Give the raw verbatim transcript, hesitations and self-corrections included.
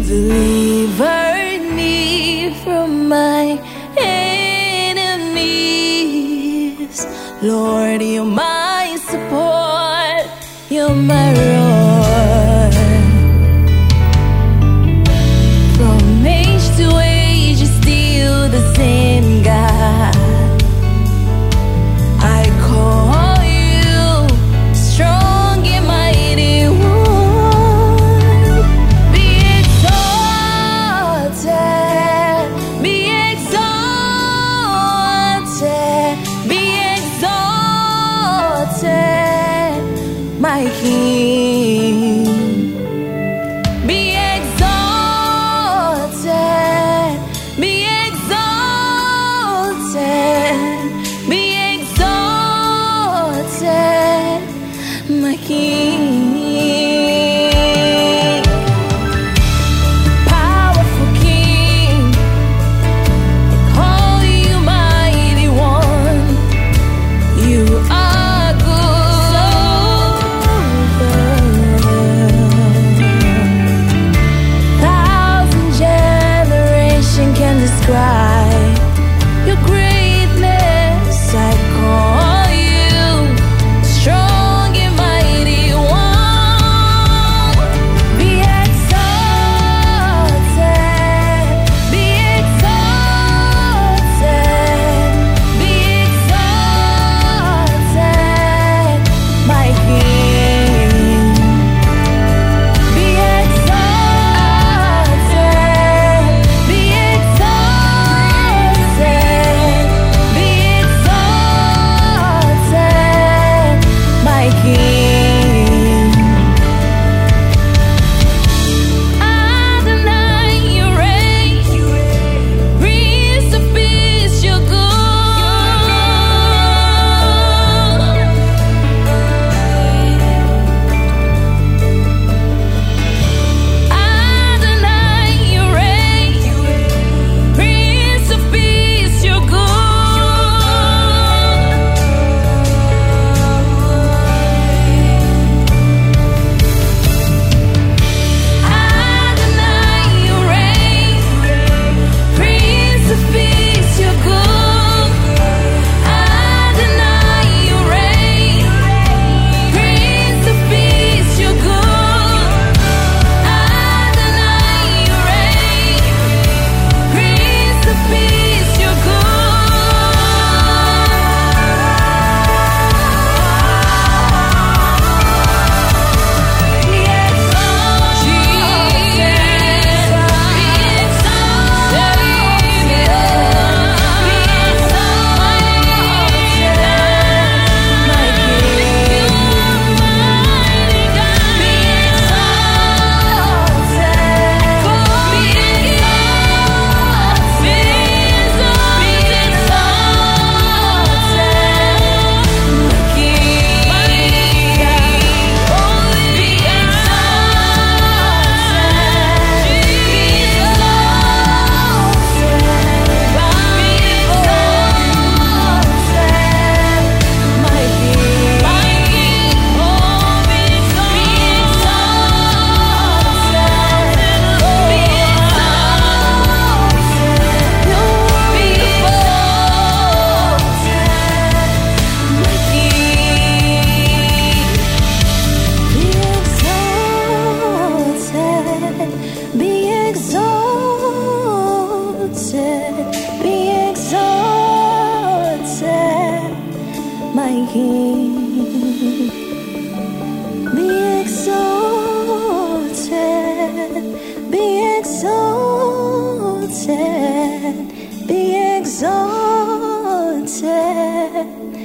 delivered me from my enemies. Lord, you're my support, you're my roar. From age to age, you're still the same God. I call you strong and mighty one. Be exalted, be exalted, be exalted, my King. Be exalted, be exalted, be exalted, my King. Powerful King, I call you mighty one. You are good, so good. Thousand generation can describe your greatness. I call you strong and mighty one. Be exalted, be exalted, be exalted, my King. Be exalted, be exalted, be exalted, my King. Adonai, you reign, Prince of Peace, you're good. Adonai, you reign, Prince of Peace, you're good. Adonai, you reign, Prince of Peace, you're good. Adonai, you reign, Prince of Peace, you're good. Adonai, you reign, Prince of Peace, you're good. Be exalted, be exalted, my King. Be exalted, be exalted, be exalted,